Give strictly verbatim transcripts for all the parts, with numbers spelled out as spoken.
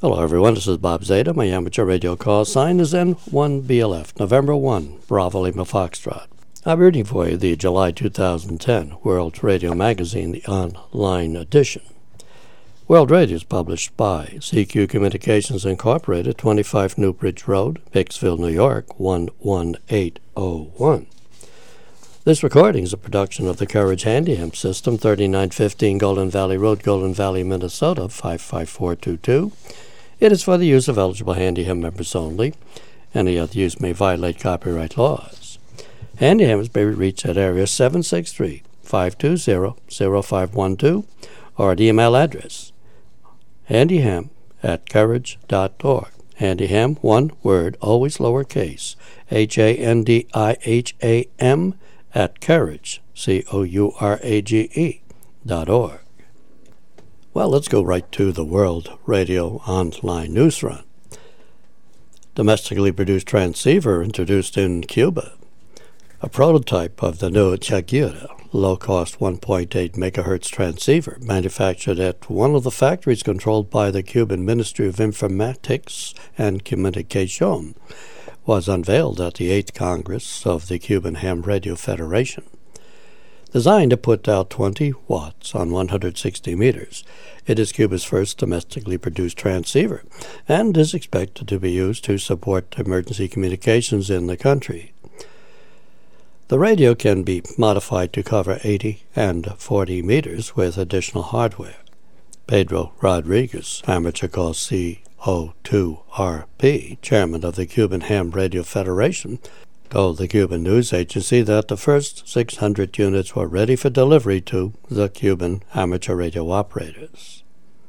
Hello everyone, this is Bob Zeta. My amateur radio call sign is N one B L F, November first, Bravo Lima Foxtrot. I'm reading for you the July two thousand ten World Radio Magazine, the online edition. World Radio is published by C Q Communications Incorporated, twenty-five Newbridge Road, Hicksville, New York, one one eight oh one. This recording is a production of the Courage Handy Hemp System, thirty-nine fifteen Golden Valley Road, Golden Valley, Minnesota, five five four two two. It is for the use of eligible Handy Hemp members only. Any other use may violate copyright laws. Handy Hemp may be reached at area seven six three, five two zero, zero five one two or at email address handyhemp at courage dot org. Handyham, one word, always lowercase, H A N D I H A M at courage, C O U R A G E, dot org. Well, let's go right to the World Radio Online News Run. Domestically produced transceiver introduced in Cuba. A prototype of the new Chaguira low-cost one point eight megahertz transceiver manufactured at one of the factories controlled by the Cuban Ministry of Informatics and Communication was unveiled at the eighth Congress of the Cuban Ham Radio Federation. Designed to put out twenty watts on one hundred sixty meters, it is Cuba's first domestically produced transceiver and is expected to be used to support emergency communications in the country. The radio can be modified to cover eighty and forty meters with additional hardware. Pedro Rodriguez, amateur call C O two R P, chairman of the Cuban Ham Radio Federation, told the Cuban news agency that the first six hundred units were ready for delivery to the Cuban amateur radio operators.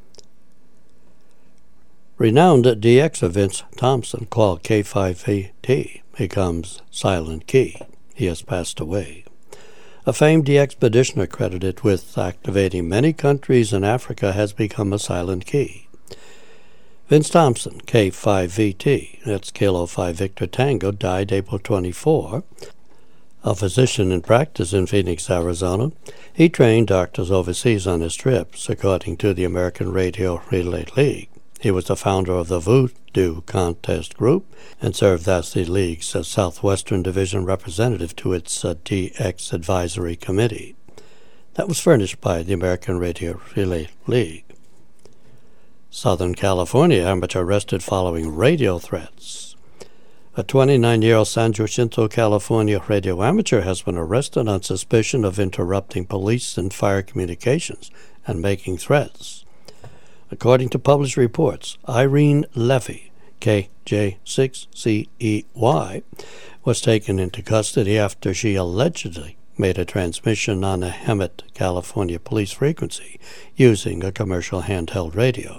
Renowned D Xer Vince Thompson, called K five V T, becomes Silent Key. He has passed away. A famed D expeditioner credited with activating many countries in Africa has become a silent key. Vince Thompson, K five V T, that's Kilo five Victor Tango, died April twenty-fourth. A physician in practice in Phoenix, Arizona, he trained doctors overseas on his trips, according to the American Radio Relay League. He was the founder of the Voodoo Contest Group and served as the league's uh, Southwestern Division representative to its uh, D X Advisory Committee. That was furnished by the American Radio Relay League. Southern California amateur arrested following radio threats. A twenty-nine-year-old San Jacinto, California radio amateur has been arrested on suspicion of interrupting police and fire communications and making threats. According to published reports, Irene Levy, K J six C E Y, was taken into custody after she allegedly made a transmission on a Hemet, California police frequency using a commercial handheld radio.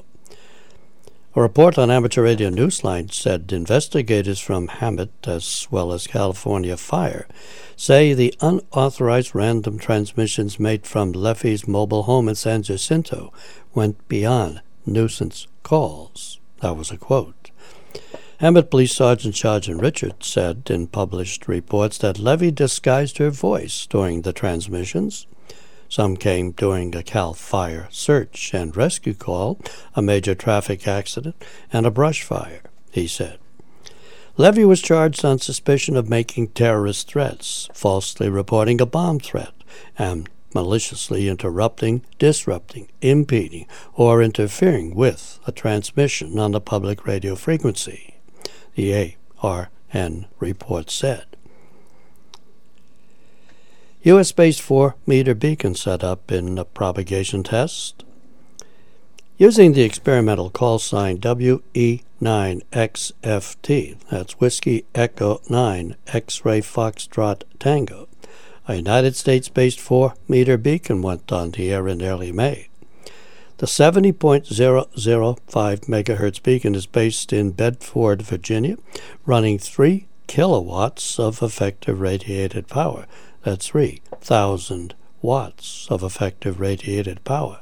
A report on Amateur Radio Newsline said investigators from Hemet, as well as California Fire, say the unauthorized random transmissions made from Levy's mobile home in San Jacinto went beyond nuisance calls. That was a quote. Hemet Police Sergeant Sergeant Richards said in published reports that Levy disguised her voice during the transmissions. Some came during a CAL FIRE search and rescue call, a major traffic accident, and a brush fire, he said. Levy was charged on suspicion of making terrorist threats, falsely reporting a bomb threat, and maliciously interrupting, disrupting, impeding, or interfering with a transmission on the public radio frequency, the A R N report said. U S-based four meter beacon set up in a propagation test. Using the experimental call sign W E nine X F T, that's Whiskey Echo nine X-Ray Foxtrot Tango, a United States-based four meter beacon went on the air in early May. The seventy point zero zero five megahertz beacon is based in Bedford, Virginia, running three kilowatts of effective radiated power. That's three thousand watts of effective radiated power.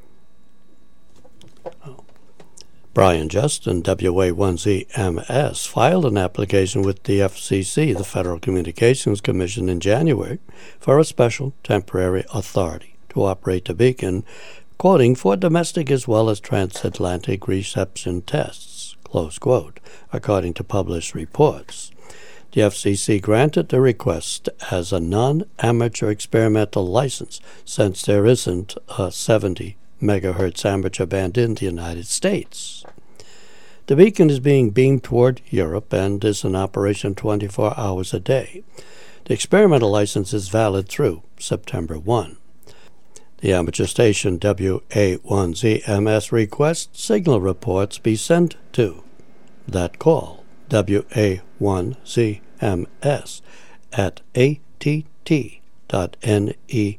Oh. Brian Justin, W A one Z M S, filed an application with the F C C, the Federal Communications Commission, in January for a special temporary authority to operate the beacon quoting, for domestic as well as transatlantic reception tests, close quote, according to published reports. The F C C granted the request as a non-amateur experimental license since there isn't a seventy megahertz amateur band in the United States. The beacon is being beamed toward Europe and is in operation twenty-four hours a day. The experimental license is valid through September first. The amateur station W A one Z M S requests signal reports be sent to that call, W A one Z M S at A T T dot net.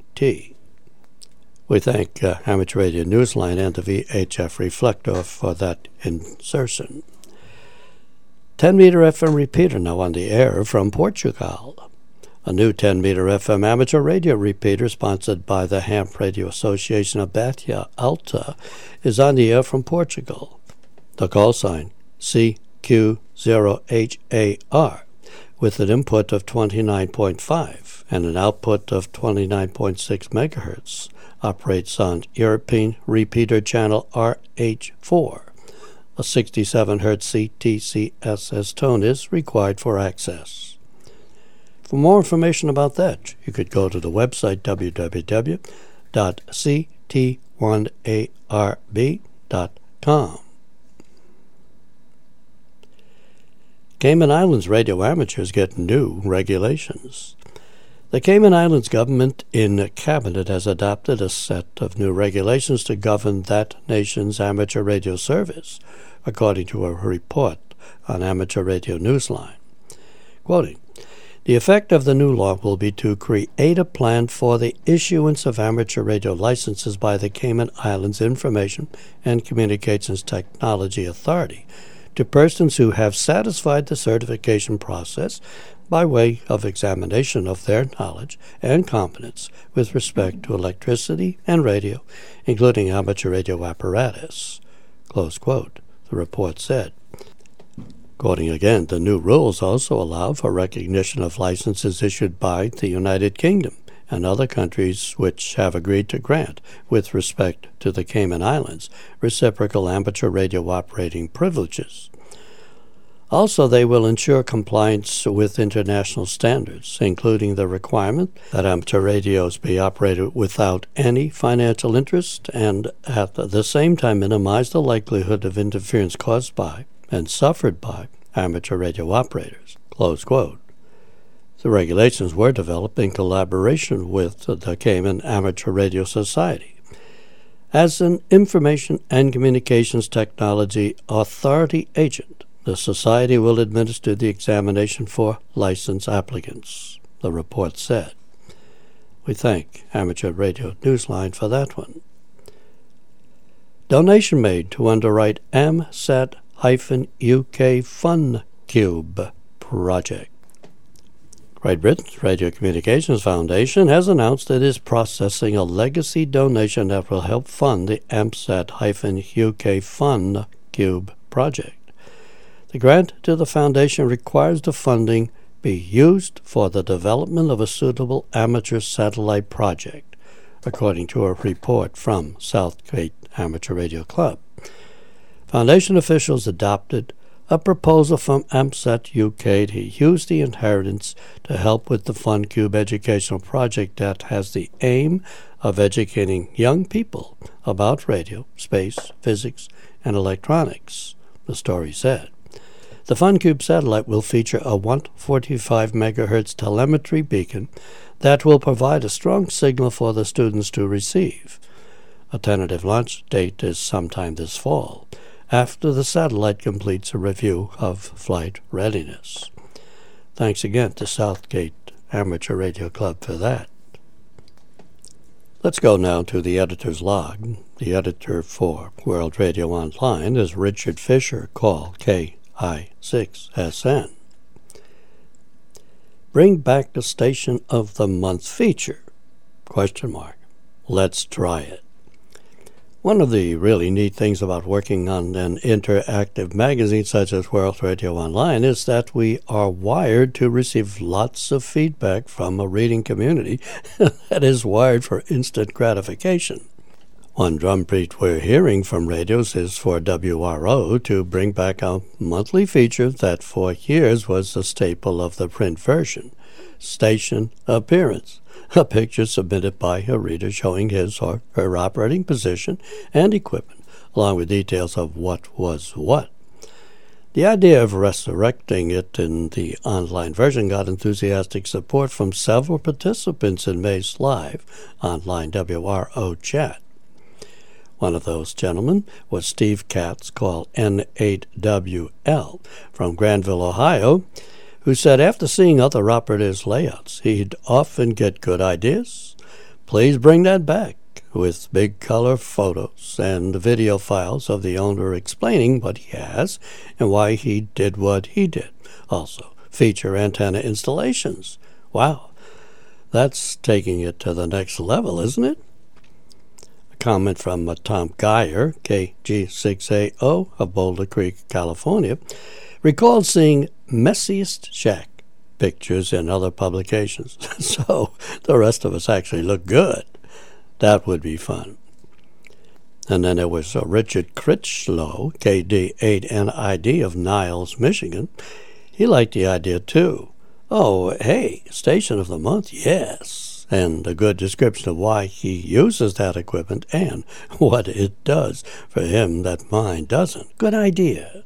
We thank uh, Amateur Radio Newsline and the V H F Reflector for that insertion. ten meter F M repeater now on the air from Portugal. A new ten meter F M amateur radio repeater sponsored by the Ham Radio Association of Batia Alta is on the air from Portugal. The call sign C Q zero H A R with an input of twenty-nine point five and an output of twenty-nine point six megahertz operates on European repeater channel R H four. A sixty-seven hertz C T C S S tone is required for access. For more information about that, you could go to the website w w w dot c t one A R B dot com. Cayman Islands radio amateurs get new regulations. The Cayman Islands government in cabinet has adopted a set of new regulations to govern that nation's amateur radio service, according to a report on Amateur Radio Newsline. Quoting, the effect of the new law will be to create a plan for the issuance of amateur radio licenses by the Cayman Islands Information and Communications Technology Authority to persons who have satisfied the certification process by way of examination of their knowledge and competence with respect to electricity and radio, including amateur radio apparatus. Close quote, the report said. Quoting again, the new rules also allow for recognition of licenses issued by the United Kingdom and other countries which have agreed to grant, with respect to the Cayman Islands, reciprocal amateur radio operating privileges. Also, they will ensure compliance with international standards, including the requirement that amateur radios be operated without any financial interest and at the same time minimize the likelihood of interference caused by and suffered by amateur radio operators. Close quote. The regulations were developed in collaboration with the Cayman Amateur Radio Society. As an Information and Communications Technology Authority agent, the Society will administer the examination for license applicants, the report said. We thank Amateur Radio Newsline for that one. Donation made to underwrite AMSAT-U K FunCube project. Great Britain's Radio Communications Foundation has announced it is processing a legacy donation that will help fund the AMSAT-U K FunCube project. The grant to the foundation requires the funding be used for the development of a suitable amateur satellite project, according to a report from Southgate Amateur Radio Club. Foundation officials adopted a proposal from AMSAT U K to use the inheritance to help with the FunCube educational project that has the aim of educating young people about radio, space, physics, and electronics, the story said. The FunCube satellite will feature a one hundred forty-five megahertz telemetry beacon that will provide a strong signal for the students to receive. A tentative launch date is sometime this fall, after the satellite completes a review of flight readiness. Thanks again to Southgate Amateur Radio Club for that. Let's go now to the editor's log. The editor for World Radio Online is Richard Fisher, call K I six S N. Bring back the Station of the Month feature? Question mark. Let's try it. One of the really neat things about working on an interactive magazine such as World Radio Online is that we are wired to receive lots of feedback from a reading community that is wired for instant gratification. One drumbeat we're hearing from radios is for W R O to bring back a monthly feature that for years was a staple of the print version, Station Appearance, a picture submitted by a reader showing his or her operating position and equipment, along with details of what was what. The idea of resurrecting it in the online version got enthusiastic support from several participants in May's live online W R O chat. One of those gentlemen was Steve Katz, called N eight W L, from Granville, Ohio, who said after seeing other operators' layouts, he'd often get good ideas. Please bring that back, with big color photos and video files of the owner explaining what he has and why he did what he did. Also, feature antenna installations. Wow, that's taking it to the next level, isn't it? Comment from uh, Tom Geyer, K G six A O of Boulder Creek, California, recalled seeing Messiest Shack pictures in other publications. So the rest of us actually look good. That would be fun. And then there was uh, Richard Critchlow, K D eight N I D of Niles, Michigan. He liked the idea too. Oh, hey, Station of the Month, yes. And a good description of why he uses that equipment and what it does for him that mine doesn't. Good idea.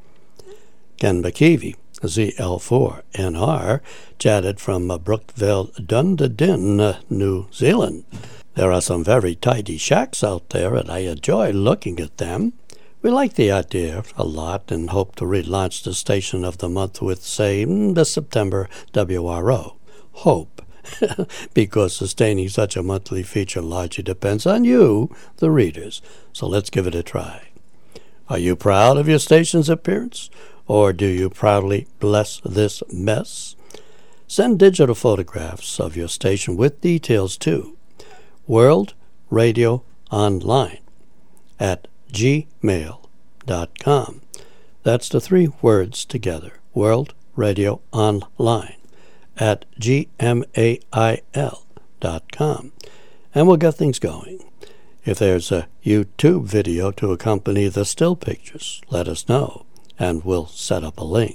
Ken McKeevy, Z L four N R, chatted from uh, Brookville, Dunedin, uh, New Zealand. There are some very tidy shacks out there, and I enjoy looking at them. We like the idea a lot and hope to relaunch the Station of the Month with, say, the September W R O. Hope. Because sustaining such a monthly feature largely depends on you, the readers. So let's give it a try. Are you proud of your station's appearance? Or do you proudly bless this mess? Send digital photographs of your station with details to World Radio Online at gmail dot com. That's the three words together, World Radio Online at gmail dot com, and we'll get things going. If there's a YouTube video to accompany the still pictures, let us know, and we'll set up a link.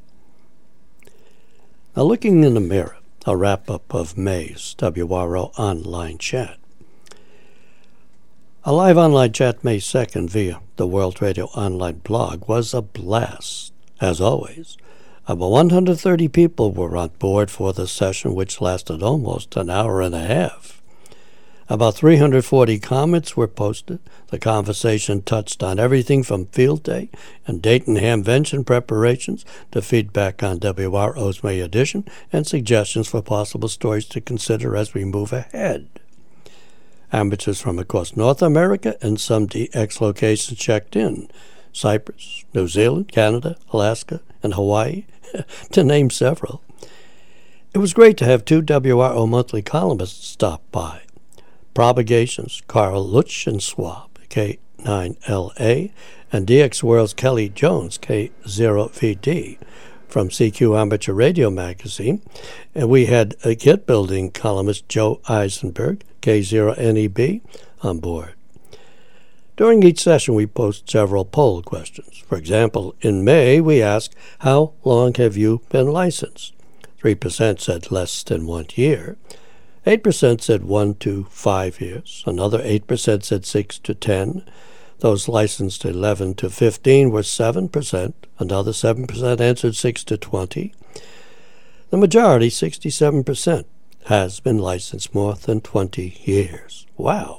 Now, looking in the mirror, a wrap-up of May's W R O Online Chat. A live online chat May second via the World Radio Online blog was a blast, as always. About one hundred thirty people were on board for the session, which lasted almost an hour and a half. About three hundred forty comments were posted. The conversation touched on everything from field day and Dayton Hamvention preparations to feedback on W R O's May edition and suggestions for possible stories to consider as we move ahead. Amateurs from across North America and some D X locations checked in. Cyprus, New Zealand, Canada, Alaska, and Hawaii, to name several. It was great to have two W R O monthly columnists stop by. Propagations, Carl Lutsch and Swab, K nine L A, and D X World's Kelly Jones, K zero V D, from C Q Amateur Radio Magazine. And we had a kit building columnist Joe Eisenberg, K zero N E B, on board. During each session, we post several poll questions. For example, in May, we asked, how long have you been licensed? three percent said less than one year. eight percent said one to five years. Another eight percent said six to ten. Those licensed eleven to fifteen were seven percent. Another seven percent answered six to twenty. The majority, sixty-seven percent, has been licensed more than twenty years. Wow.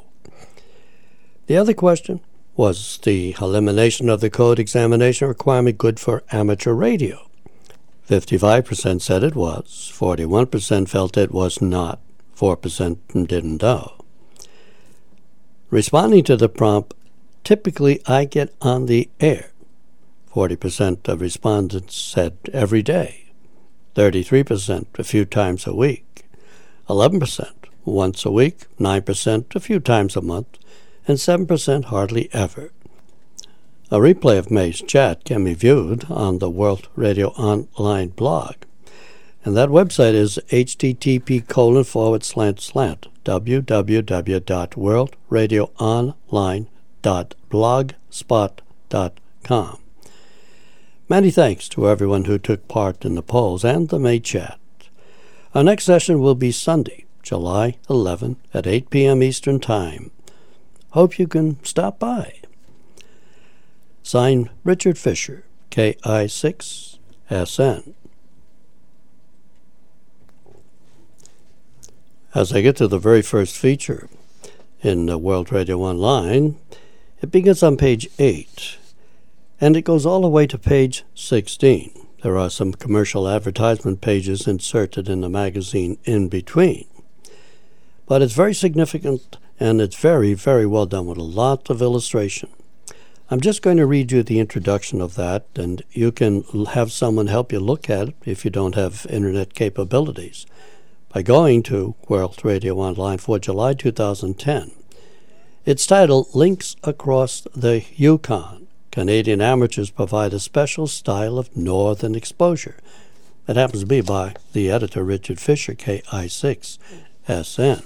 The other question, was the elimination of the code examination requirement good for amateur radio? fifty-five percent said it was, forty-one percent felt it was not, four percent didn't know. Responding to the prompt, typically I get on the air. forty percent of respondents said every day, thirty-three percent a few times a week, eleven percent once a week, nine percent a few times a month, and seven percent hardly ever. A replay of May's chat can be viewed on the World Radio Online blog. And that website is http colon forward slant slant www dot world radio online dot blogspot dot com. Many thanks to everyone who took part in the polls and the May chat. Our next session will be Sunday, July eleventh at eight p.m. Eastern Time. Hope you can stop by. Signed, Richard Fisher, K I six S N. As I get to the very first feature in uh, World Radio Online, it begins on page eight, and it goes all the way to page sixteen. There are some commercial advertisement pages inserted in the magazine in between. But it's very significant, and it's very, very well done with a lot of illustration. I'm just going to read you the introduction of that, and you can have someone help you look at it if you don't have internet capabilities by going to World Radio Online for July two thousand ten. It's titled Links Across the Yukon. Canadian amateurs provide a special style of northern exposure. That happens to be by the editor Richard Fisher, K I six S N.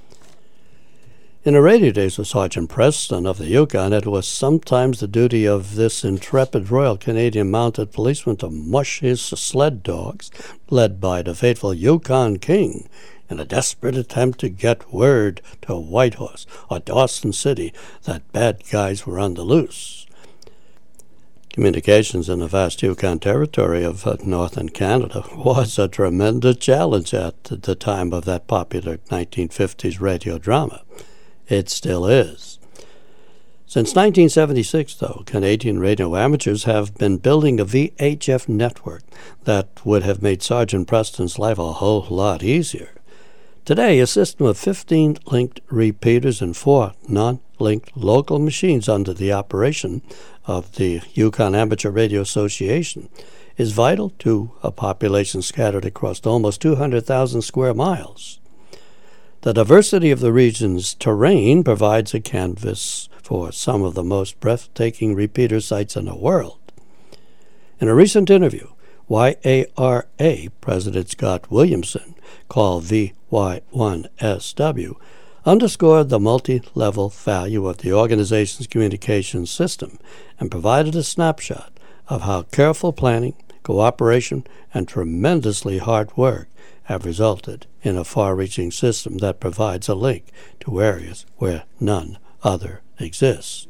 In the radio days of Sergeant Preston of the Yukon, it was sometimes the duty of this intrepid Royal Canadian Mounted Policeman to mush his sled dogs, led by the faithful Yukon King, in a desperate attempt to get word to Whitehorse or Dawson City that bad guys were on the loose. Communications in the vast Yukon territory of uh, northern Canada was a tremendous challenge at the time of that popular nineteen fifties radio drama. It still is. Since nineteen seventy-six, though, Canadian radio amateurs have been building a V H F network that would have made Sergeant Preston's life a whole lot easier. Today, a system of fifteen linked repeaters and four non-linked local machines under the operation of the Yukon Amateur Radio Association is vital to a population scattered across almost two hundred thousand square miles. The diversity of the region's terrain provides a canvas for some of the most breathtaking repeater sites in the world. In a recent interview, Y A R A President Scott Williamson, called V Y one S W, underscored the multi-level value of the organization's communications system and provided a snapshot of how careful planning, cooperation, and tremendously hard work have resulted in a far-reaching system that provides a link to areas where none other exist.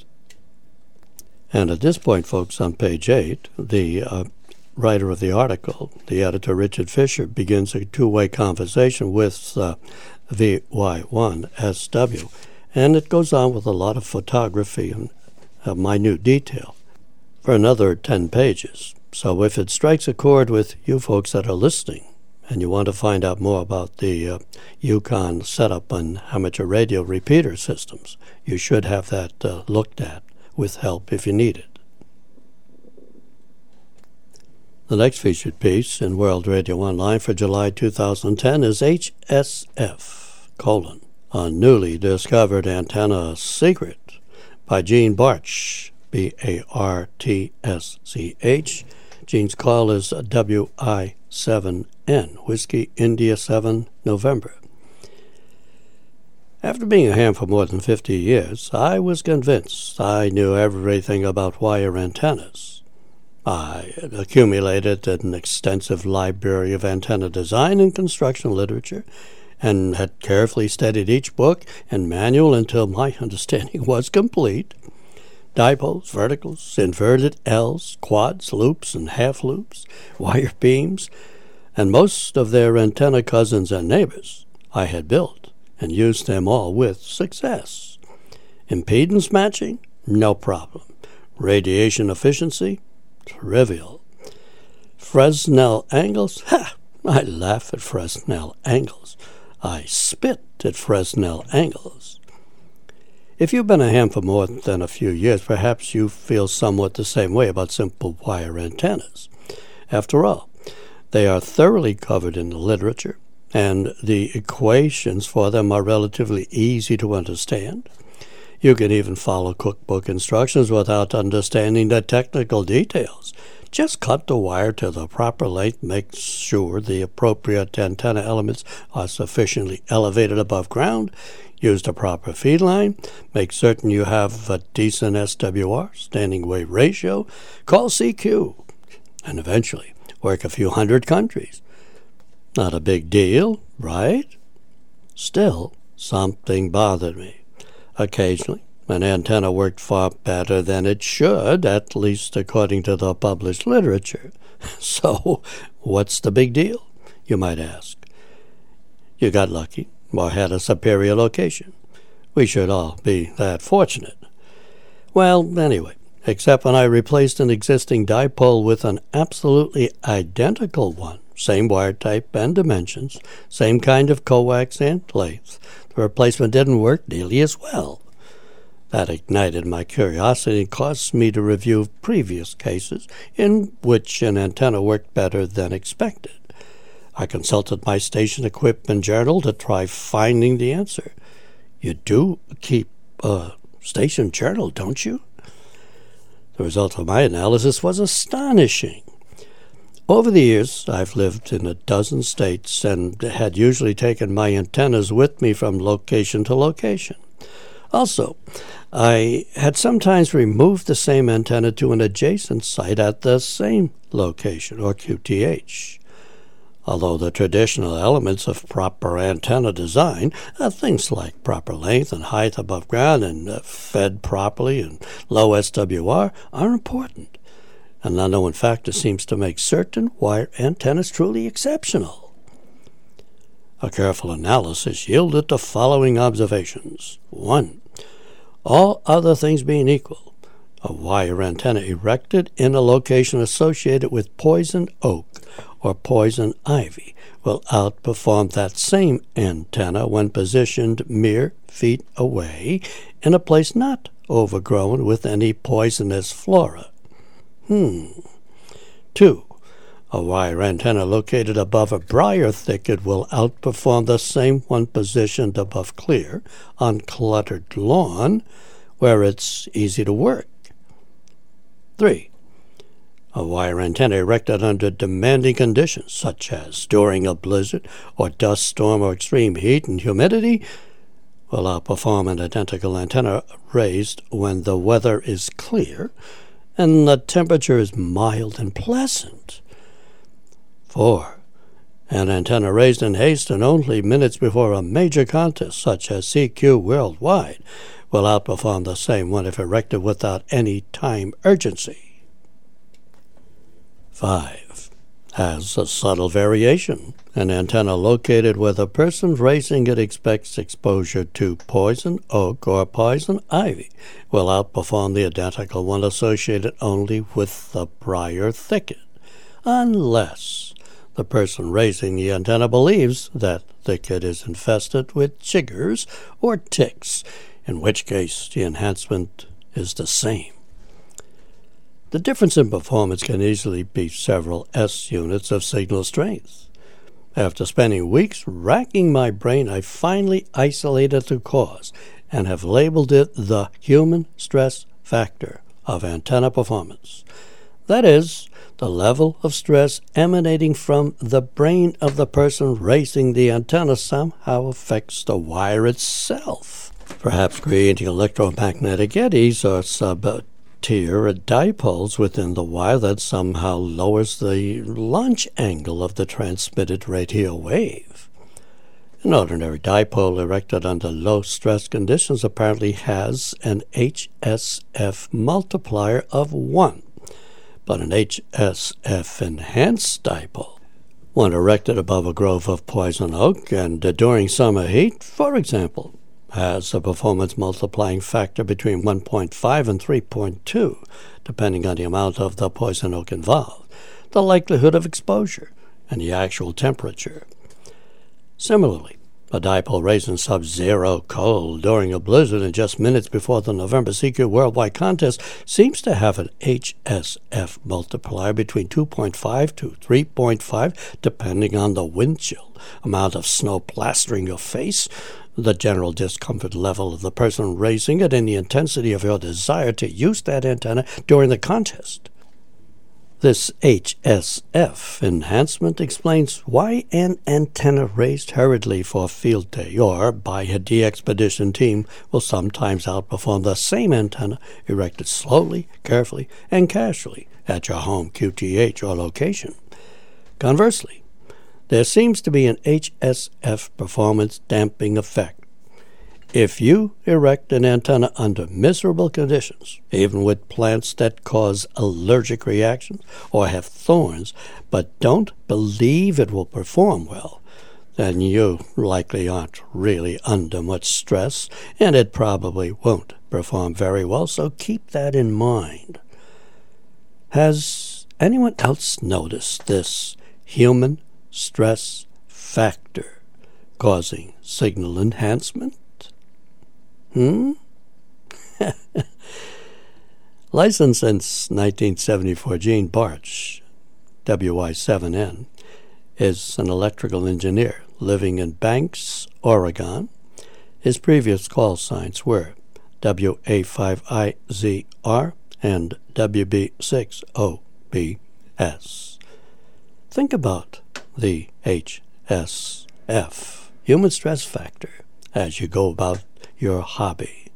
And at this point, folks, on page eight, the uh, writer of the article, the editor Richard Fisher, begins a two-way conversation with uh, V Y one S W, and it goes on with a lot of photography and uh, minute detail for another ten pages. So if it strikes a chord with you folks that are listening, and you want to find out more about the uh, Yukon setup on amateur radio repeater systems, you should have that uh, looked at with help if you need it. The next featured piece in World Radio Online for July two thousand ten is H S F, colon, a newly discovered antenna secret by Gene Bartsch, B A R T S C H. Gene's call is W I seven N, Whiskey India seven, November. After being a ham for more than fifty years, I was convinced I knew everything about wire antennas. I had accumulated an extensive library of antenna design and construction literature, and had carefully studied each book and manual until my understanding was complete. Dipoles, verticals, inverted L's, quads, loops, and half loops, wire beams, and most of their antenna cousins and neighbors I had built and used them all with success. Impedance matching? No problem. Radiation efficiency? Trivial. Fresnel angles? Ha! I laugh at Fresnel angles. I spit at Fresnel angles. If you've been a ham for more than a few years, perhaps you feel somewhat the same way about simple wire antennas. After all, they are thoroughly covered in the literature, and the equations for them are relatively easy to understand. You can even follow cookbook instructions without understanding the technical details. Just cut the wire to the proper length, make sure the appropriate antenna elements are sufficiently elevated above ground, use the proper feed line, make certain you have a decent S W R, standing wave ratio, call C Q, and eventually work a few hundred countries. Not a big deal, right? Still, something bothered me. Occasionally, an antenna worked far better than it should, at least according to the published literature. So, what's the big deal, you might ask? You got lucky, or had a superior location. We should all be that fortunate. Well, anyway, except when I replaced an existing dipole with an absolutely identical one, same wire type and dimensions, same kind of coax and length, the replacement didn't work nearly as well. That ignited my curiosity and caused me to review previous cases in which an antenna worked better than expected. I consulted my station equipment journal to try finding the answer. You do keep a station journal, don't you? The result of my analysis was astonishing. Over the years, I've lived in a dozen states and had usually taken my antennas with me from location to location. Also, I had sometimes removed the same antenna to an adjacent site at the same location, or Q T H. Although the traditional elements of proper antenna design, uh, things like proper length and height above ground and uh, fed properly and low S W R, are important. An unknown factor seems to make certain wire antennas truly exceptional. A careful analysis yielded the following observations. One, all other things being equal, a wire antenna erected in a location associated with poison oak or poison ivy will outperform that same antenna when positioned mere feet away in a place not overgrown with any poisonous flora. Hmm. Two, a wire antenna located above a briar thicket will outperform the same one positioned above clear, uncluttered lawn, where it's easy to work. Three, a wire antenna erected under demanding conditions, such as during a blizzard or dust storm or extreme heat and humidity, will outperform an identical antenna raised when the weather is clear and the temperature is mild and pleasant. Four, an antenna raised in haste and only minutes before a major contest, such as C Q Worldwide, will outperform the same one if erected without any time urgency. Five, has a subtle variation. An antenna located where the person raising it expects exposure to poison oak or poison ivy will outperform the identical one associated only with the briar thicket, unless the person raising the antenna believes that thicket is infested with chiggers or ticks, in which case the enhancement is the same. The difference in performance can easily be several S units of signal strength. After spending weeks racking my brain, I finally isolated the cause and have labeled it the human stress factor of antenna performance. That is, the level of stress emanating from the brain of the person raising the antenna somehow affects the wire itself, perhaps creating electromagnetic eddies or sub tier dipoles within the wire that somehow lowers the launch angle of the transmitted radio wave. An ordinary dipole erected under low-stress conditions apparently has an H S F multiplier of one, but an H S F-enhanced dipole, one erected above a grove of poison oak and during summer heat, for example, has a performance multiplying factor between one point five and three point two, depending on the amount of the poison oak involved, the likelihood of exposure, and the actual temperature. Similarly, a dipole raised in sub-zero cold during a blizzard and just minutes before the November C Q Worldwide contest seems to have an H S F multiplier between two point five to three point five, depending on the wind chill, amount of snow plastering your face, the general discomfort level of the person raising it, and the intensity of your desire to use that antenna during the contest. This H S F enhancement explains why an antenna raised hurriedly for field day or by a de-expedition team will sometimes outperform the same antenna erected slowly, carefully, and casually at your home Q T H or location. Conversely, there seems to be an H S F performance damping effect. If you erect an antenna under miserable conditions, even with plants that cause allergic reactions or have thorns, but don't believe it will perform well, then you likely aren't really under much stress, and it probably won't perform very well, so keep that in mind. Has anyone else noticed this human stress factor causing signal enhancement? Hmm? Licensed since nineteen seventy-four, Gene Bartsch, W Y seven N, is an electrical engineer living in Banks, Oregon. His previous call signs were W A five I Z R and W B six O B S. Think about the H S F, human stress factor, as you go about your hobby.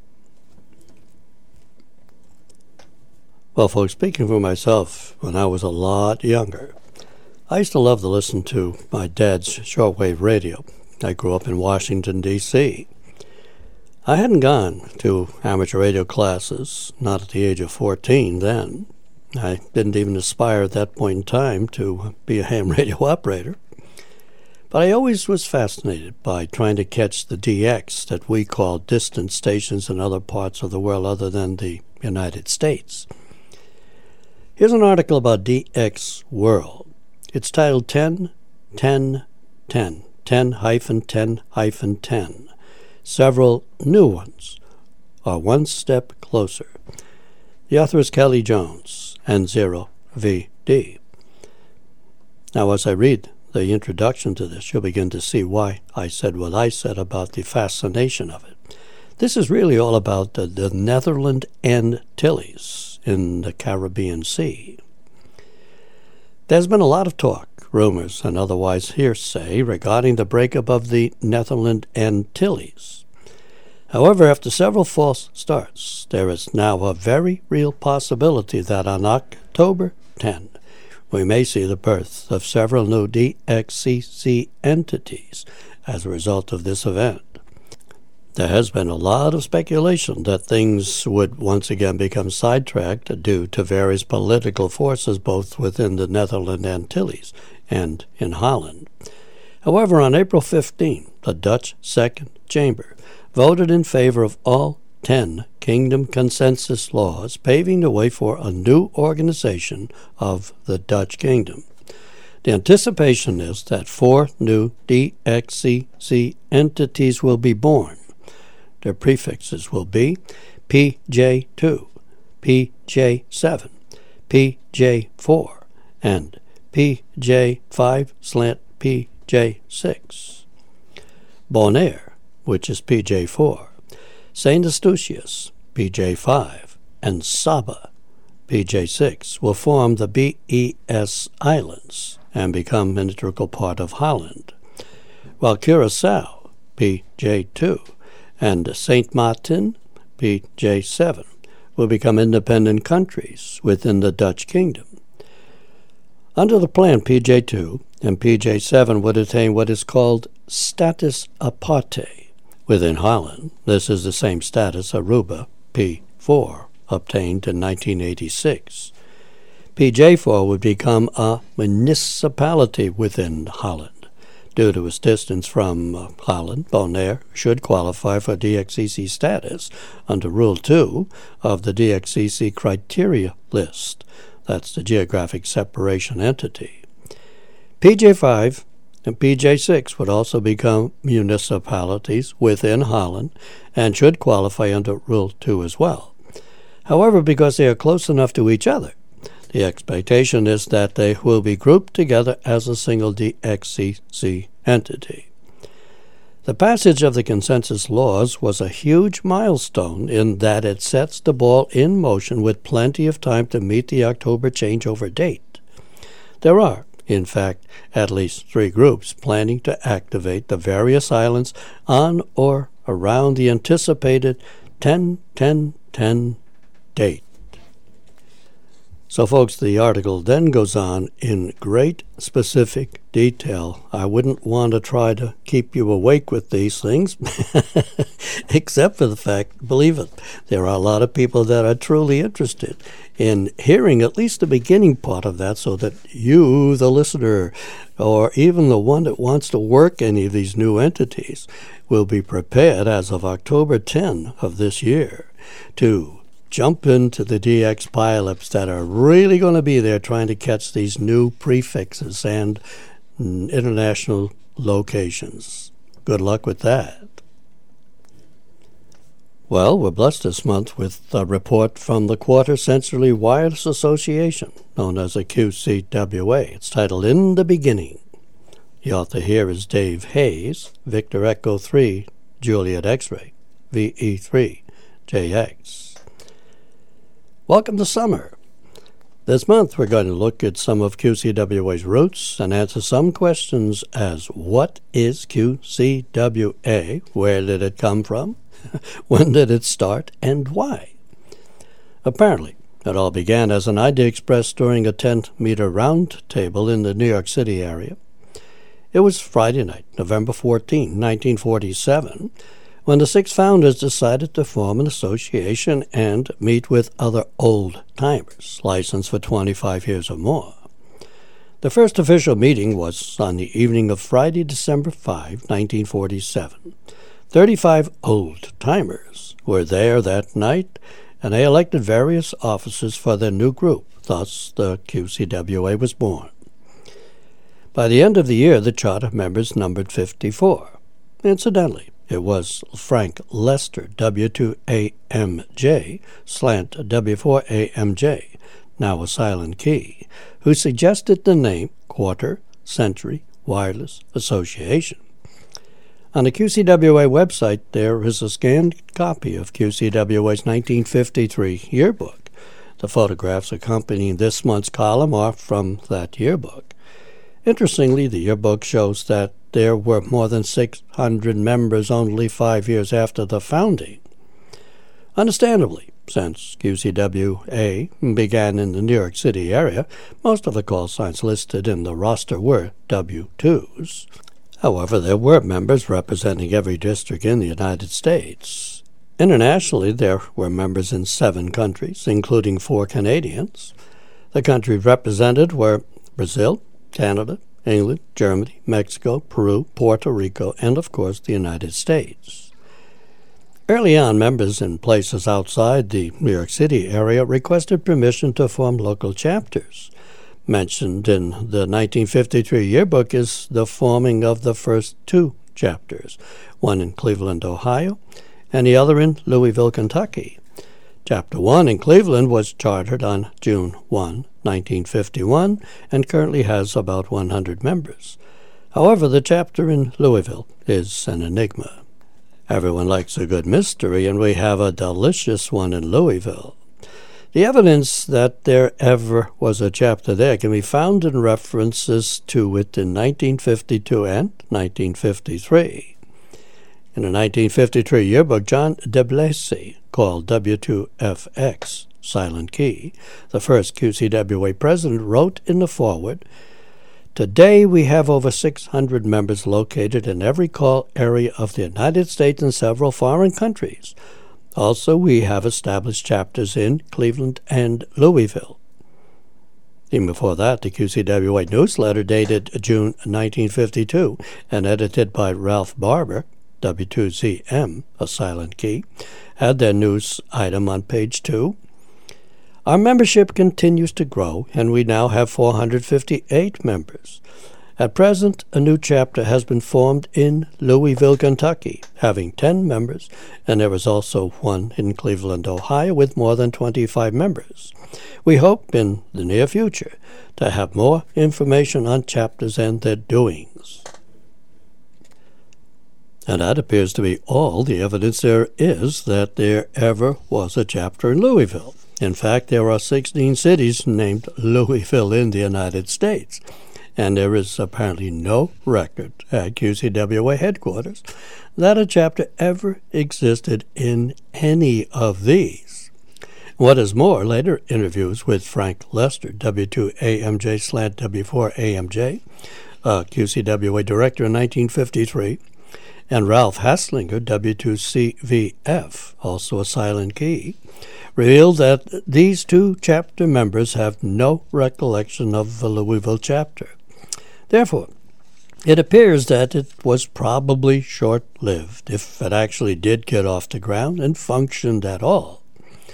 Well, folks, speaking for myself, when I was a lot younger, I used to love to listen to my dad's shortwave radio. I grew up in Washington, D C I hadn't gone to amateur radio classes, not at the age of fourteen then. I didn't even aspire at that point in time to be a ham radio operator. But I always was fascinated by trying to catch the D X that we call distant stations in other parts of the world other than the United States. Here's an article about D X World. It's titled ten, ten, ten, ten hyphen ten hyphen ten. Several new ones are one step closer. The author is Kelly Jones and Zero V D. Now, as I read the introduction to this, you'll begin to see why I said what I said about the fascination of it. This is really all about the, the Netherland Antilles in the Caribbean Sea. There's been a lot of talk, rumors, and otherwise hearsay regarding the breakup of the Netherland Antilles. However, after several false starts, there is now a very real possibility that on October tenth, we may see the birth of several new D X C C entities as a result of this event. There has been a lot of speculation that things would once again become sidetracked due to various political forces both within the Netherland Antilles and in Holland. However, on April fifteenth, the Dutch Second Chamber voted in favor of all ten Kingdom Consensus laws, paving the way for a new organization of the Dutch Kingdom. The anticipation is that four new D X C C entities will be born. Their prefixes will be P J two, P J seven, P J four, and P J five slant P J six. Bonaire, which is P J four, Saint Eustatius, P J five, and Saba, P J six, will form the B E S Islands and become an integral part of Holland, while Curaçao, P J two, and Saint Martin, P J seven, will become independent countries within the Dutch Kingdom. Under the plan, P J two and P J seven would attain what is called status aparte. Within Holland, this is the same status Aruba, P four, obtained in nineteen eighty-six. P J four would become a municipality within Holland. Due to its distance from uh, Holland, Bonaire should qualify for D X C C status under Rule two of the D X C C criteria list. That's the geographic separation entity. P J five and P J six would also become municipalities within Holland and should qualify under Rule two as well. However, because they are close enough to each other, the expectation is that they will be grouped together as a single D X C C entity. The passage of the consensus laws was a huge milestone in that it sets the ball in motion with plenty of time to meet the October changeover date. There are, in fact, at least three groups planning to activate the various islands on or around the anticipated ten ten ten date. So, folks, the article then goes on in great specific detail. I wouldn't want to try to keep you awake with these things, except for the fact, believe it, there are a lot of people that are truly interested in hearing at least the beginning part of that, so that you, the listener, or even the one that wants to work any of these new entities, will be prepared as of October tenth of this year to jump into the D X pilots that are really going to be there trying to catch these new prefixes and international locations. Good luck with that. Well, we're blessed this month with a report from the Quarter Century Wireless Association, known as the Q C W A. It's titled In the Beginning. The author here is Dave Hayes, Victor Echo three, Juliet X-Ray, V E three, J X. Welcome to summer. This month we're going to look at some of Q C W A's roots and answer some questions as what is Q C W A, where did it come from, when did it start, and why? Apparently, it all began as an idea expressed during a ten-meter round table in the New York City area. It was Friday night, November fourteenth, nineteen forty-seven, when the six founders decided to form an association and meet with other old-timers, licensed for twenty-five years or more. The first official meeting was on the evening of Friday, December fifth, nineteen forty-seven. Thirty-five old-timers were there that night, and they elected various officers for their new group. Thus, the Q C W A was born. By the end of the year, the charter members numbered fifty-four. Incidentally, it was Frank Lester, W two A M J, slant W four A M J, now a silent key, who suggested the name Quarter Century Wireless Association. On the Q C W A website, there is a scanned copy of Q C W A's nineteen fifty-three yearbook. The photographs accompanying this month's column are from that yearbook. Interestingly, the yearbook shows that there were more than six hundred members only five years after the founding. Understandably, since Q C W A began in the New York City area, most of the call signs listed in the roster were W twos. However, there were members representing every district in the United States. Internationally, there were members in seven countries, including four Canadians. The countries represented were Brazil, Canada, England, Germany, Mexico, Peru, Puerto Rico, and, of course, the United States. Early on, members in places outside the New York City area requested permission to form local chapters. Mentioned in the nineteen fifty-three yearbook is the forming of the first two chapters, one in Cleveland, Ohio, and the other in Louisville, Kentucky. Chapter one in Cleveland was chartered on June first, nineteen fifty-one, and currently has about one hundred members. However, the chapter in Louisville is an enigma. Everyone likes a good mystery, and we have a delicious one in Louisville. The evidence that there ever was a chapter there can be found in references to it in nineteen fifty-two and nineteen fifty-three. In the nineteen fifty-three yearbook, John DeBlacy called W two F X, silent key, the first Q C W A president, wrote in the foreword, "Today we have over six hundred members located in every call area of the United States and several foreign countries. Also, we have established chapters in Cleveland and Louisville." Even before that, the Q C W A newsletter dated June nineteen fifty-two and edited by Ralph Barber, W two Z M, a silent key, had their news item on page two. Our membership continues to grow, and we now have four hundred fifty-eight members. At present, a new chapter has been formed in Louisville, Kentucky, having ten members, and there is also one in Cleveland, Ohio, with more than twenty-five members. We hope in the near future to have more information on chapters and their doings. And that appears to be all the evidence there is that there ever was a chapter in Louisville. In fact, there are sixteen cities named Louisville in the United States, and there is apparently no record at Q C W A headquarters that a chapter ever existed in any of these. What is more, later interviews with Frank Lester, W two A M J slant W four A M J, uh, Q C W A director in nineteen fifty-three, and Ralph Haslinger, W two C V F, also a silent key, revealed that these two chapter members have no recollection of the Louisville chapter. Therefore, it appears that it was probably short-lived, if it actually did get off the ground and functioned at all.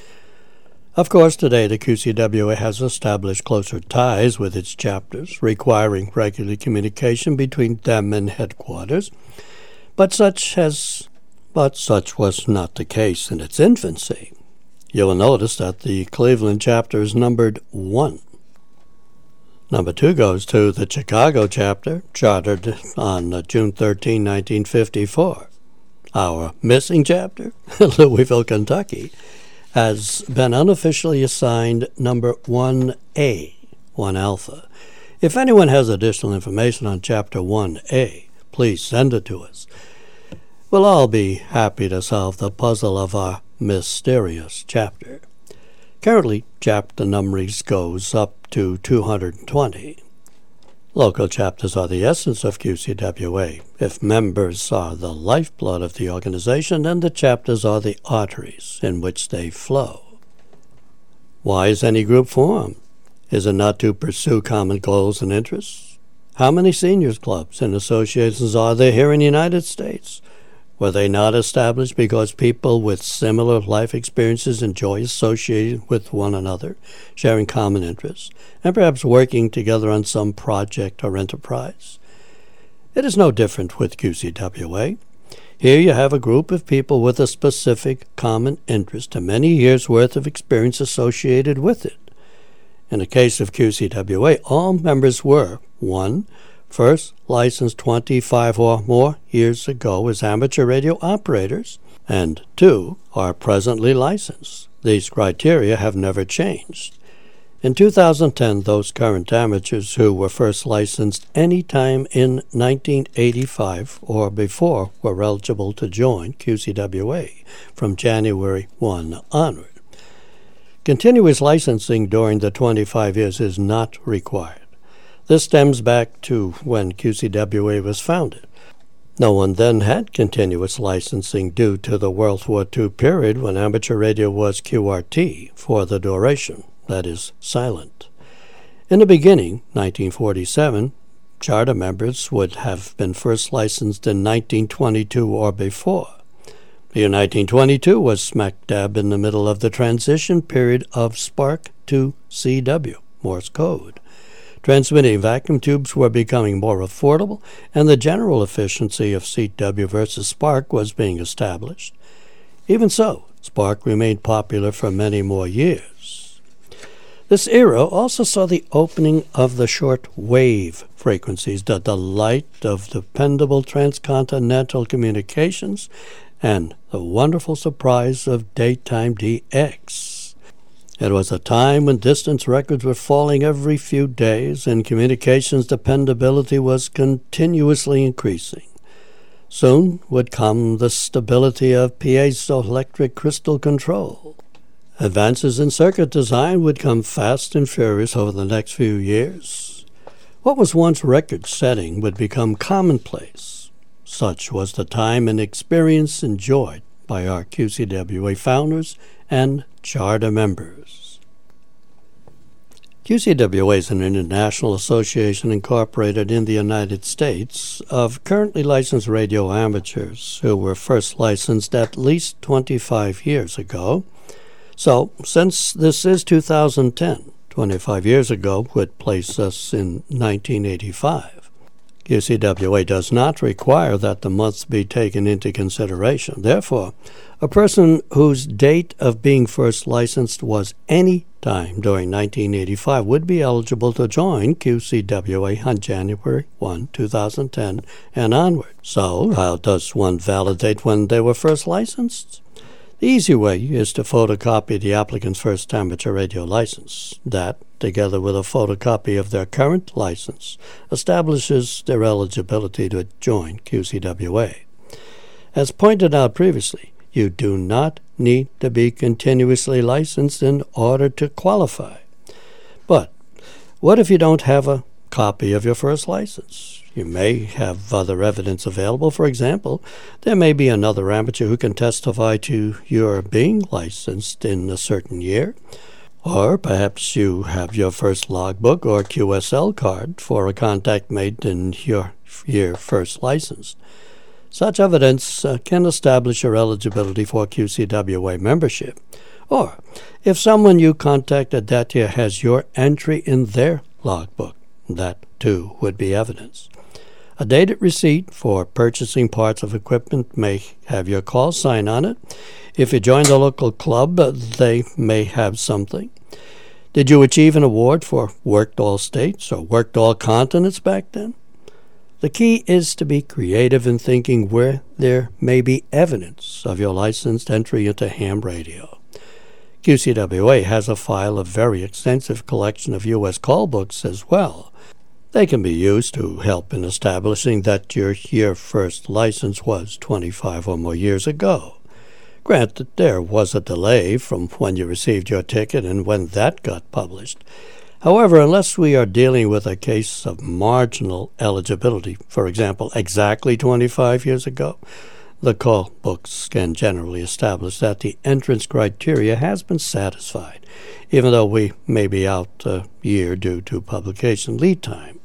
Of course, today the Q C W A has established closer ties with its chapters, requiring regular communication between them and headquarters, but such has, but such was not the case in its infancy. You will notice that the Cleveland chapter is numbered one. Number two goes to the Chicago chapter, chartered on uh, June thirteenth, nineteen fifty-four. Our missing chapter, Louisville, Kentucky, has been unofficially assigned number one A, one Alpha. If anyone has additional information on chapter one A, please send it to us. We'll all be happy to solve the puzzle of our mysterious chapter. Currently, chapter numbering goes up to two hundred twenty. Local chapters are the essence of Q C W A. If members are the lifeblood of the organization, then the chapters are the arteries in which they flow. Why is any group formed? Is it not to pursue common goals and interests? How many seniors clubs and associations are there here in the United States? Were they not established because people with similar life experiences enjoy associating with one another, sharing common interests, and perhaps working together on some project or enterprise? It is no different with Q C W A. Here you have a group of people with a specific common interest and many years' worth of experience associated with it. In the case of Q C W A, all members were, one, first licensed twenty-five or more years ago as amateur radio operators, and two, are presently licensed. These criteria have never changed. In two thousand ten, those current amateurs who were first licensed any time in nineteen eighty-five or before were eligible to join Q C W A from January first onward. Continuous licensing during the twenty-five years is not required. This stems back to when Q C W A was founded. No one then had continuous licensing due to the World War Two period when amateur radio was Q R T for the duration, that is, silent. In the beginning, nineteen forty-seven, charter members would have been first licensed in nineteen twenty-two or before. The year nineteen twenty-two was smack dab in the middle of the transition period of Spark to C W, Morse code. Transmitting vacuum tubes were becoming more affordable, and the general efficiency of C W versus Spark was being established. Even so, Spark remained popular for many more years. This era also saw the opening of the short-wave frequencies, the delight of dependable transcontinental communications, and the wonderful surprise of daytime D X. It was a time when distance records were falling every few days and communications dependability was continuously increasing. Soon would come the stability of piezoelectric crystal control. Advances in circuit design would come fast and furious over the next few years. What was once record-setting would become commonplace. Such was the time and experience enjoyed by our Q C W A founders and charter members. Q C W A is an international association incorporated in the United States of currently licensed radio amateurs who were first licensed at least twenty-five years ago. So, since this is two thousand ten, twenty-five years ago would place us in nineteen eighty-five. Q C W A does not require that the months be taken into consideration. Therefore, a person whose date of being first licensed was any time during nineteen eighty-five would be eligible to join Q C W A on January first, two thousand ten and onward. So, how does one validate when they were first licensed? The easy way is to photocopy the applicant's first amateur radio license. That, together with a photocopy of their current license, establishes their eligibility to join Q C W A. As pointed out previously, you do not need to be continuously licensed in order to qualify. But what if you don't have a copy of your first license? You may have other evidence available. For example, there may be another amateur who can testify to your being licensed in a certain year. Or perhaps you have your first logbook or Q S L card for a contact made in your year first licensed. Such evidence uh, can establish your eligibility for Q C W A membership. Or, if someone you contacted that year has your entry in their logbook, that too would be evidence. A dated receipt for purchasing parts of equipment may have your call sign on it. If you join the local club, uh, they may have something. Did you achieve an award for Worked All States or Worked All Continents back then? The key is to be creative in thinking where there may be evidence of your licensed entry into ham radio. Q C W A has a file of very extensive collection of U S call books as well. They can be used to help in establishing that your year first license was twenty-five or more years ago. Granted, there was a delay from when you received your ticket and when that got published. However, unless we are dealing with a case of marginal eligibility, for example, exactly twenty-five years ago, the call books can generally establish that the entrance criteria has been satisfied, even though we may be out a year due to publication lead time.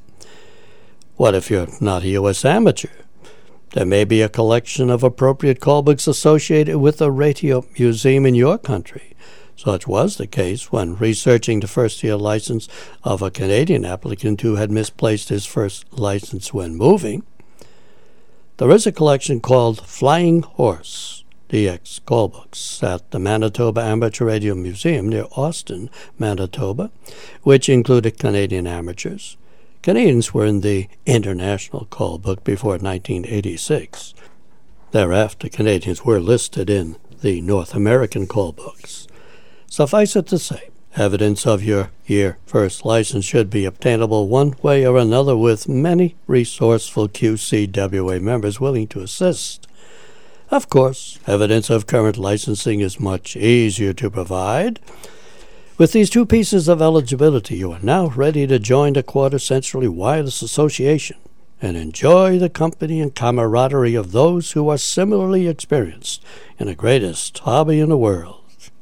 What if you're not a U S amateur? There may be a collection of appropriate call books associated with a radio museum in your country. Such was the case when researching the first-year license of a Canadian applicant who had misplaced his first license when moving. There is a collection called Flying Horse D X callbooks at the Manitoba Amateur Radio Museum near Austin, Manitoba, which included Canadian amateurs. Canadians were in the International Call Book before nineteen eighty-six. Thereafter, Canadians were listed in the North American Call Books. Suffice it to say, evidence of your year first license should be obtainable one way or another, with many resourceful Q C W A members willing to assist. Of course, evidence of current licensing is much easier to provide. With these two pieces of eligibility, you are now ready to join the Quarter Century Wireless Association and enjoy the company and camaraderie of those who are similarly experienced in the greatest hobby in the world.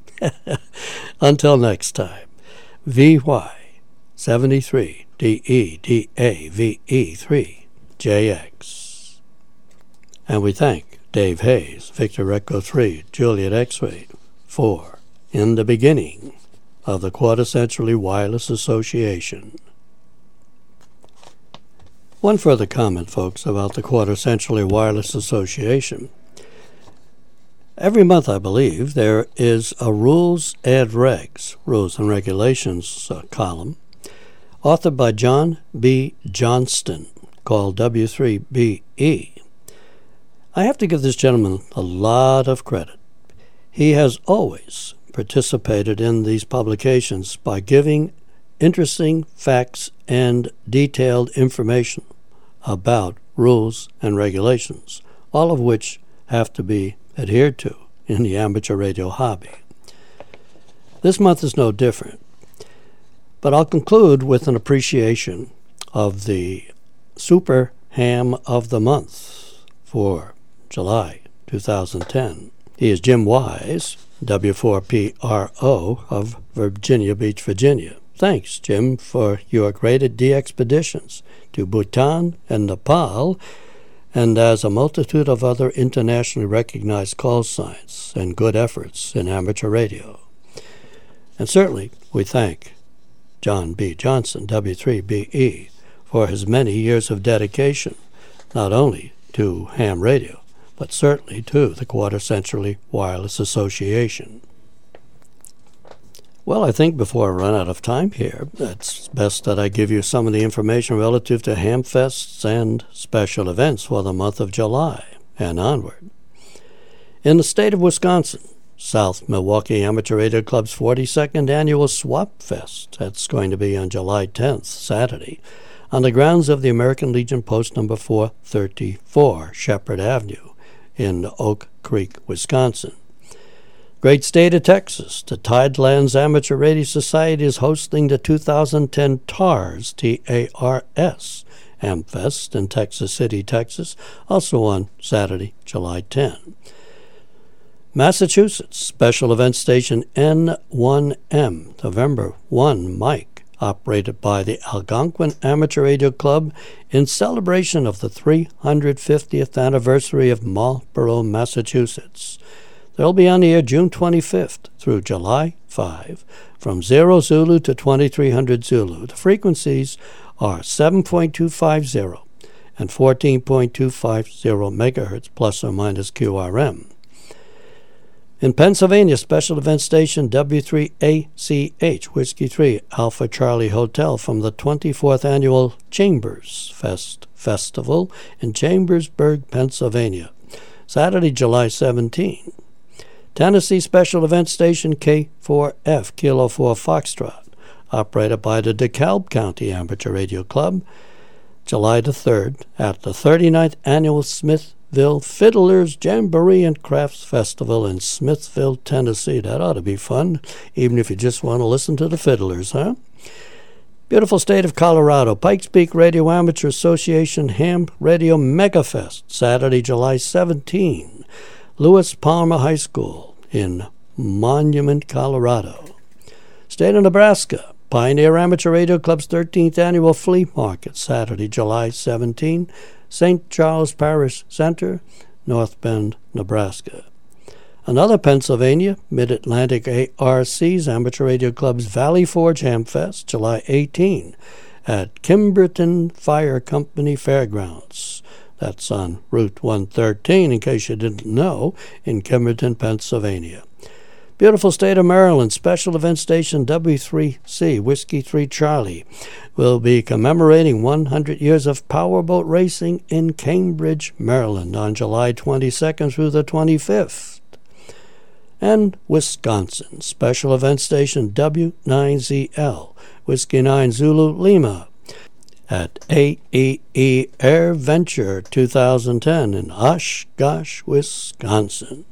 Until next time, V Y seventy-three D E D A V E three J X. And we thank Dave Hayes, Victor Echo three, Juliet X-Ray, for In the Beginning of the Quarter Century Wireless Association. One further comment, folks, about the Quarter Century Wireless Association. Every month, I believe, there is a Rules and Regs, Rules and Regulations uh, column, authored by John B. Johnston, called W three B E. I have to give this gentleman a lot of credit. He has always participated in these publications by giving interesting facts and detailed information about rules and regulations, all of which have to be adhered to in the amateur radio hobby. This month is no different, but I'll conclude with an appreciation of the Super Ham of the Month for July two thousand ten. He is Jim Wise, W four P R O of Virginia Beach, Virginia. Thanks, Jim, for your great D expeditions to Bhutan and Nepal, and as a multitude of other internationally recognized call signs and good efforts in amateur radio. And certainly we thank John B. Johnson, W three B E, for his many years of dedication, not only to ham radio, but certainly to the Quarter Century Wireless Association. Well, I think before I run out of time here, it's best that I give you some of the information relative to Hamfests and special events for the month of July and onward. In the state of Wisconsin, South Milwaukee Amateur Radio Club's forty-second Annual Swap Fest. That's going to be on July tenth, Saturday, on the grounds of the American Legion Post number four thirty-four, Shepherd Avenue, in Oak Creek, Wisconsin. Great state of Texas, the Tidelands Amateur Radio Society is hosting the two thousand ten TARS, T A R S, Amfest in Texas City, Texas, also on Saturday, July tenth. Massachusetts Special Event Station N one M, November first, Mike, operated by the Algonquin Amateur Radio Club in celebration of the three hundred fiftieth anniversary of Marlborough, Massachusetts. They'll be on the air June twenty-fifth through July fifth from zero Zulu to twenty-three hundred Zulu. The frequencies are seven point two five zero and fourteen point two five zero megahertz plus or minus Q R M. In Pennsylvania, Special Event Station W three A C H, Whiskey three, Alpha Charlie Hotel, from the twenty-fourth Annual Chambers Fest Festival in Chambersburg, Pennsylvania, Saturday, July seventeenth. Tennessee Special Event Station K four F, Kilo four Foxtrot, operated by the DeKalb County Amateur Radio Club, July the third, at the thirty-ninth Annual Smithville Fiddlers Jamboree and Crafts Festival in Smithville, Tennessee. That ought to be fun, even if you just want to listen to the fiddlers, huh? Beautiful state of Colorado, Pikes Peak Radio Amateur Association Ham Radio Megafest, Saturday, July seventeenth. Lewis Palmer High School in Monument, Colorado. State of Nebraska, Pioneer Amateur Radio Club's thirteenth Annual Flea Market, Saturday, July seventeenth, Saint Charles Parish Center, North Bend, Nebraska. Another Pennsylvania, Mid-Atlantic A R C's Amateur Radio Club's Valley Forge Hamfest, July eighteenth, at Kimberton Fire Company Fairgrounds. That's on Route one thirteen, in case you didn't know, in Kimberton, Pennsylvania. Beautiful state of Maryland, Special Event Station W three C, Whiskey three Charlie, will be commemorating one hundred years of powerboat racing in Cambridge, Maryland, on July twenty-second through the twenty-fifth. And Wisconsin, Special Event Station W nine Z L, Whiskey nine Zulu Lima, at A E E Air Venture two thousand ten in Oshkosh, Wisconsin.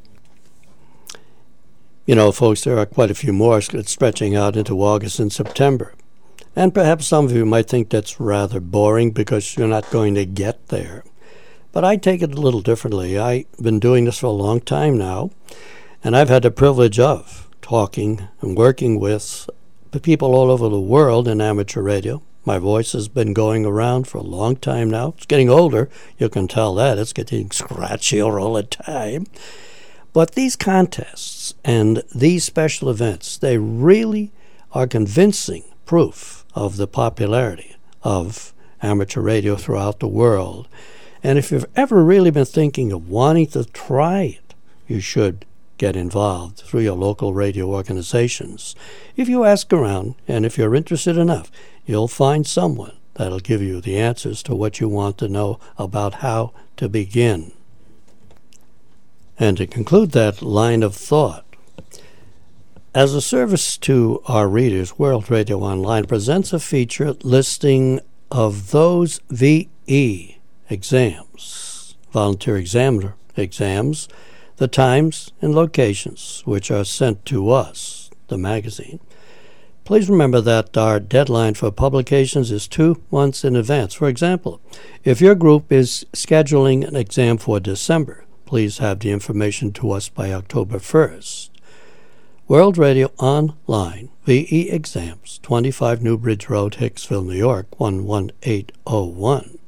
You know, folks, there are quite a few more stretching out into August and September. And perhaps some of you might think that's rather boring because you're not going to get there. But I take it a little differently. I've been doing this for a long time now, and I've had the privilege of talking and working with people all over the world in amateur radio. My voice has been going around for a long time now. It's getting older. You can tell that. It's getting scratchier all the time. But these contests and these special events, they really are convincing proof of the popularity of amateur radio throughout the world. And if you've ever really been thinking of wanting to try it, you should get involved through your local radio organizations. If you ask around, and if you're interested enough, you'll find someone that'll give you the answers to what you want to know about how to begin. And to conclude that line of thought, as a service to our readers, World Radio Online presents a feature listing of those V E exams, volunteer examiner exams, the times and locations which are sent to us, the magazine. Please remember that our deadline for publications is two months in advance. For example, if your group is scheduling an exam for December, please have the information to us by October first. World Radio Online, V E Exams, twenty-five Newbridge Road, Hicksville, New York, one one eight oh one.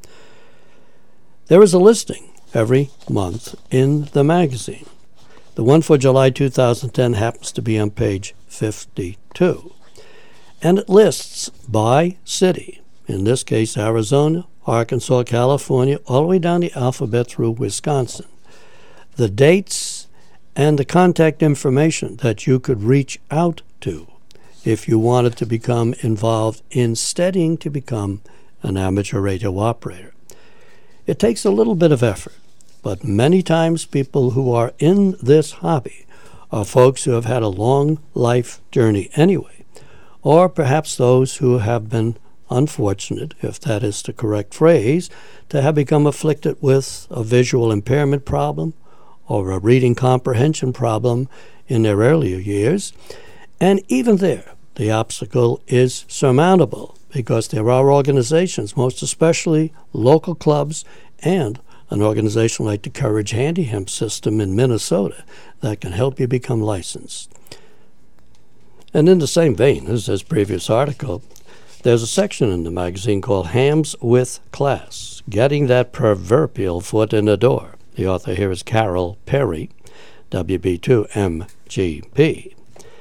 There is a listing every month in the magazine. The one for July two thousand ten happens to be on page fifty-two. And it lists by city, in this case Arizona, Arkansas, California, all the way down the alphabet through Wisconsin, the dates and the contact information that you could reach out to if you wanted to become involved in studying to become an amateur radio operator. It takes a little bit of effort, but many times people who are in this hobby are folks who have had a long life journey anyway, or perhaps those who have been unfortunate, if that is the correct phrase, to have become afflicted with a visual impairment problem or a reading comprehension problem in their earlier years. And even there, the obstacle is surmountable because there are organizations, most especially local clubs and an organization like the Courage Handy-Hemp System in Minnesota that can help you become licensed. And in the same vein as this previous article, there's a section in the magazine called Hams with Class, Getting That Proverbial Foot in the Door. The author here is Carol Perry, W B two M G P.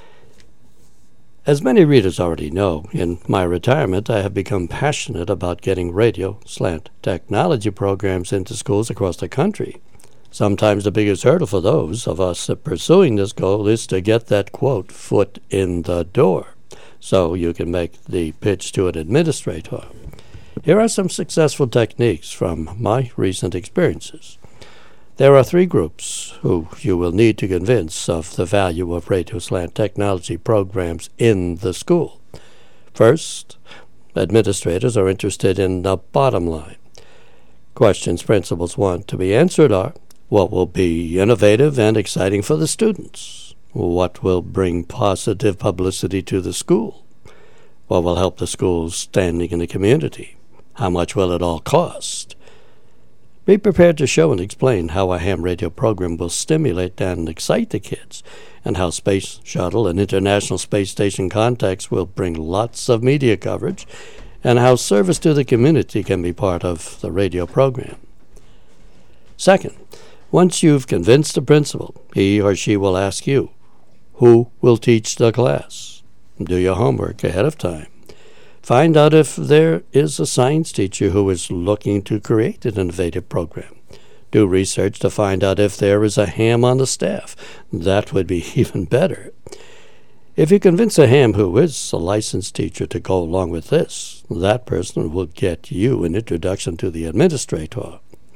As many readers already know, in my retirement I have become passionate about getting radio slant technology programs into schools across the country. Sometimes the biggest hurdle for those of us pursuing this goal is to get that, quote, foot in the door, so you can make the pitch to an administrator. Here are some successful techniques from my recent experiences. There are three groups who you will need to convince of the value of radio slant technology programs in the school. First, administrators are interested in the bottom line. Questions principals want to be answered are, what will be innovative and exciting for the students? What will bring positive publicity to the school? What will help the school's standing in the community? How much will it all cost? Be prepared to show and explain how a ham radio program will stimulate and excite the kids, and how Space Shuttle and International Space Station contacts will bring lots of media coverage, and how service to the community can be part of the radio program. Second, once you've convinced the principal, he or she will ask you, who will teach the class? Do your homework ahead of time. Find out if there is a science teacher who is looking to create an innovative program. Do research to find out if there is a ham on the staff. That would be even better. If you convince a ham who is a licensed teacher to go along with this, that person will get you an introduction to the administrator.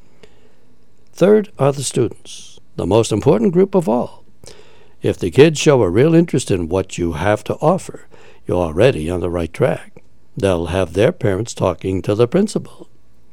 Third are the students, the most important group of all. If the kids show a real interest in what you have to offer, you're already on the right track. They'll have their parents talking to the principal.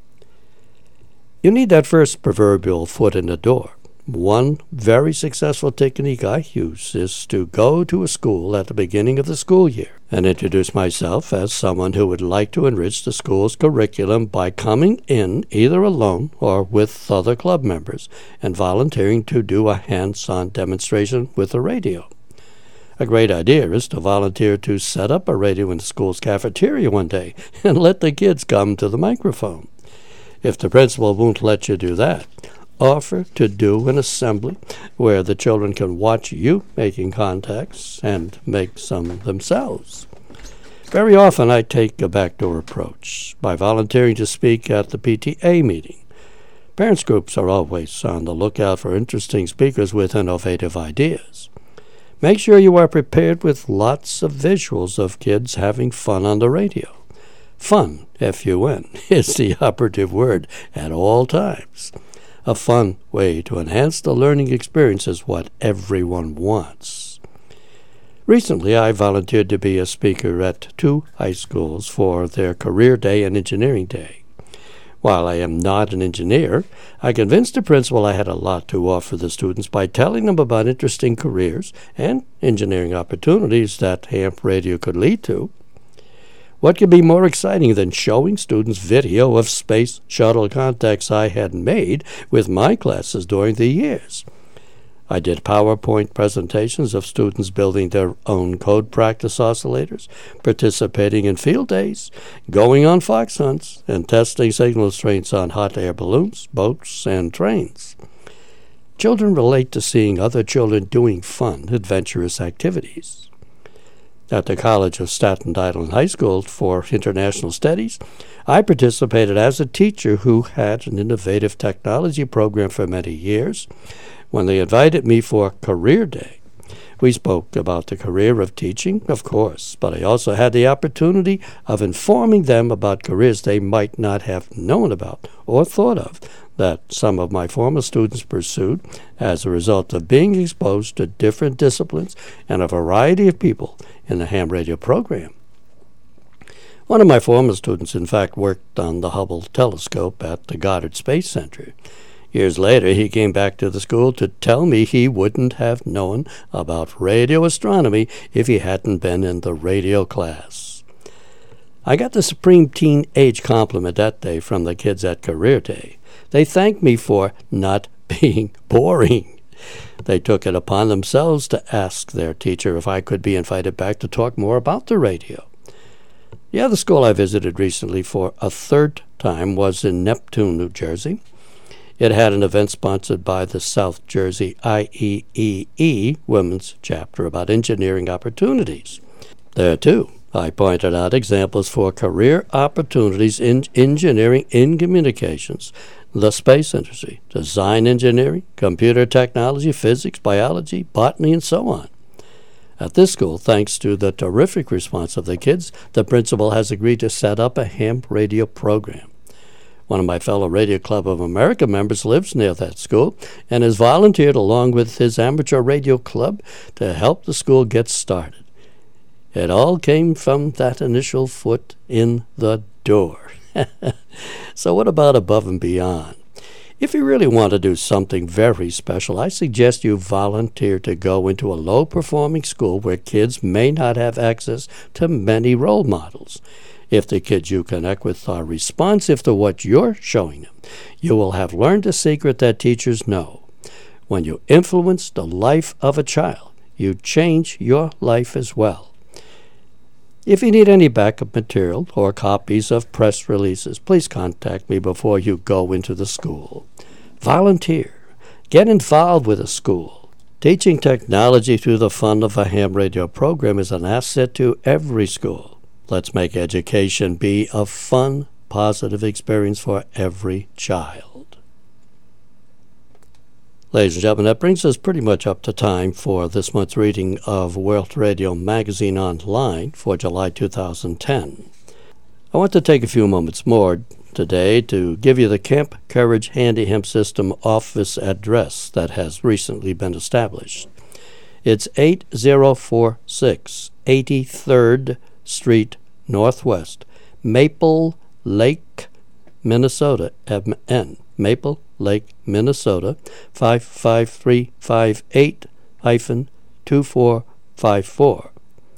You need that first proverbial foot in the door. One very successful technique I use is to go to a school at the beginning of the school year and introduce myself as someone who would like to enrich the school's curriculum by coming in either alone or with other club members and volunteering to do a hands-on demonstration with a radio. A great idea is to volunteer to set up a radio in the school's cafeteria one day and let the kids come to the microphone. If the principal won't let you do that, offer to do an assembly where the children can watch you making contacts and make some themselves. Very often I take a backdoor approach by volunteering to speak at the P T A meeting. Parents groups are always on the lookout for interesting speakers with innovative ideas. Make sure you are prepared with lots of visuals of kids having fun on the radio. Fun, F U N, is the operative word at all times. A fun way to enhance the learning experience is what everyone wants. Recently, I volunteered to be a speaker at two high schools for their Career Day and Engineering Day. While I am not an engineer, I convinced the principal I had a lot to offer the students by telling them about interesting careers and engineering opportunities that ham radio could lead to. What could be more exciting than showing students video of space shuttle contacts I had made with my classes during the years? I did PowerPoint presentations of students building their own code practice oscillators, participating in field days, going on fox hunts, and testing signal strengths on hot air balloons, boats, and trains. Children relate to seeing other children doing fun, adventurous activities. At the College of Staten Island High School for International Studies, I participated as a teacher who had an innovative technology program for many years. When they invited me for Career Day, we spoke about the career of teaching, of course, but I also had the opportunity of informing them about careers they might not have known about or thought of that some of my former students pursued as a result of being exposed to different disciplines and a variety of people in the ham radio program. One of my former students, in fact, worked on the Hubble telescope at the Goddard Space Center. Years later, he came back to the school to tell me he wouldn't have known about radio astronomy if he hadn't been in the radio class. I got the supreme teenage compliment that day from the kids at Career Day. They thanked me for not being boring. They took it upon themselves to ask their teacher if I could be invited back to talk more about the radio. The other school I visited recently for a third time was in Neptune, New Jersey. It had an event sponsored by the South Jersey I E E E Women's Chapter about engineering opportunities. There, too, I pointed out examples for career opportunities in engineering in communications, the space industry, design engineering, computer technology, physics, biology, botany, and so on. At this school, thanks to the terrific response of the kids, the principal has agreed to set up a ham radio program. One of my fellow Radio Club of America members lives near that school and has volunteered along with his amateur radio club to help the school get started. It all came from that initial foot in the door. So what about above and beyond? If you really want to do something very special, I suggest you volunteer to go into a low-performing school where kids may not have access to many role models. If the kids you connect with are responsive to what you're showing them, you will have learned a secret that teachers know. When you influence the life of a child, you change your life as well. If you need any backup material or copies of press releases, please contact me before you go into the school. Volunteer. Get involved with a school. Teaching technology through the fun of a ham radio program is an asset to every school. Let's make education be a fun, positive experience for every child. Ladies and gentlemen, that brings us pretty much up to time for this month's reading of World Radio Magazine Online for July two thousand ten. I want to take a few moments more today to give you the Camp Courage Handy Ham System office address that has recently been established. It's eight oh four six eighty-third Street Northwest, Maple Lake, Minnesota, M N, Maple Lake, Minnesota, five five three five eight, two four five four.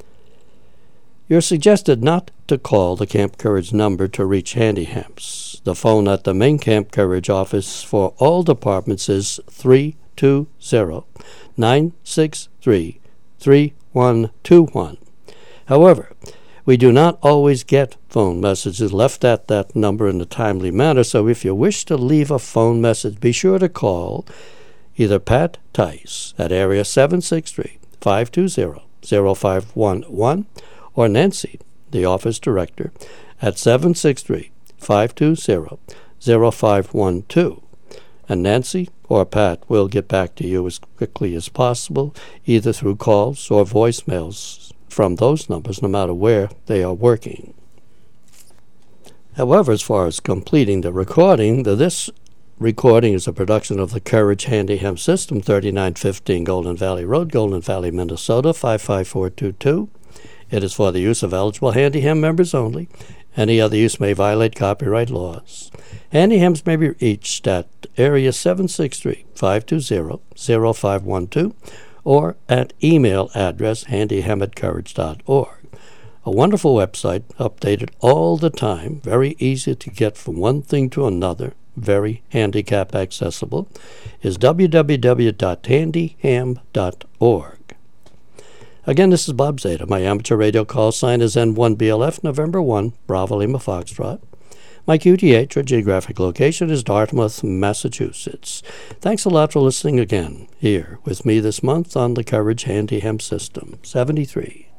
You're suggested not to call the Camp Courage number to reach Handy Hams. The phone at the main Camp Courage office for all departments is three two zero, nine six three, three one two one. However, we do not always get phone messages left at that number in a timely manner, so if you wish to leave a phone message, be sure to call either Pat Tice at area seven six three, five two zero, zero five one one or Nancy, the office director, at seven six three, five two zero, zero five one two. And Nancy or Pat will get back to you as quickly as possible, either through calls or voicemails from those numbers, no matter where they are working. However, as far as completing the recording, the, this recording is a production of the Courage Handy Ham System, thirty-nine fifteen Golden Valley Road, Golden Valley, Minnesota, five five four two two. It is for the use of eligible Handy Ham members only. Any other use may violate copyright laws. Handy Hams may be reached at area seven six three, five two zero, zero five one two or at email address handyham at courage dot org. A wonderful website, updated all the time, very easy to get from one thing to another, very handicap accessible, is w w w dot handyham dot org. Again, this is Bob Zeta. My amateur radio call sign is N one B L F, November first, Bravo Lima Foxtrot. My Q T H, or geographic location, is Dartmouth, Massachusetts. Thanks a lot for listening again, here with me this month on the Courage Handy Ham System, seventy-three.